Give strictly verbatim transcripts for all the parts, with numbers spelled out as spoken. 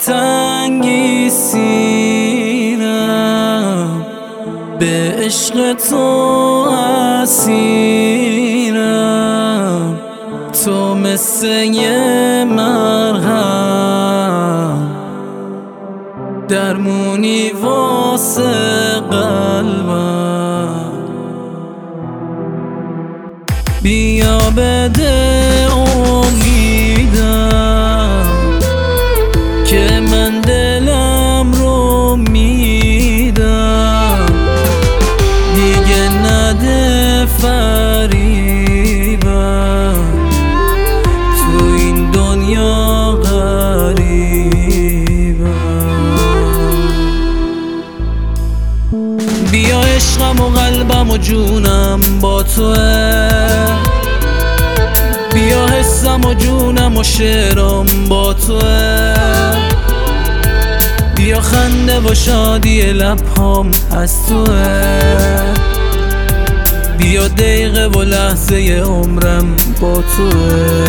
دلتنگی سیرم، به عشق تو اسیرم. تو مثل یه مرهم، درمونی واسه قلبم. بیا بده امیدم که من دلم رو میدم، دیگه نده فریبم، تو این دنیا غریبم. بیا عشقم و قلبم و جونم با توه، بیا حسم و جونم و شعرم با توه، بیا خنده و شادی لبهام از توه، بیا دقیقه و لحظه عمرم با توه.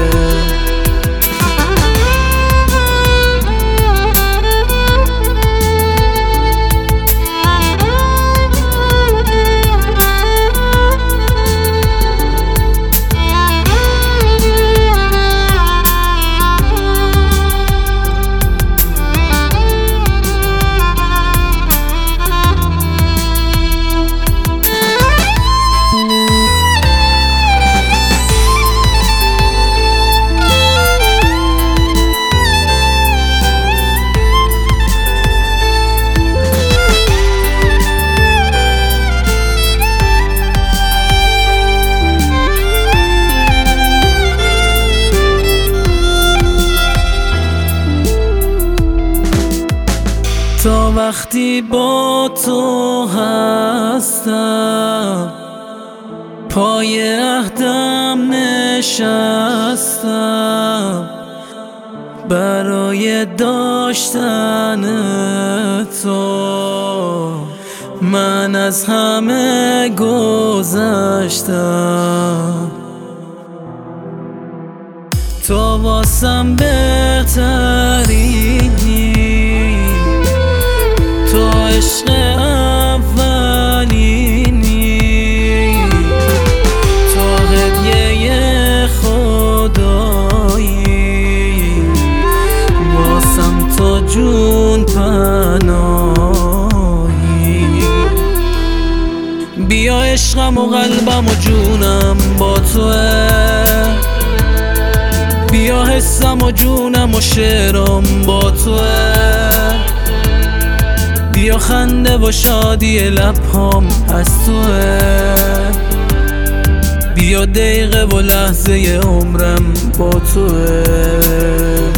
تا وقتی با تو هستم، پای عهدم نشستم، برای داشتن تو من از همه گذشتم. تو واسم بهترینی، تو عشق اولینی، تو هدیه خدایی، واسم تو جون پناهی. بیا عشقم و قلبم و جونم با توه، بیا حسم و جونم و شعرم با توه، بیا خنده و شادی لبهام از توه، بیا دقیقه و لحظه عمرم با توه.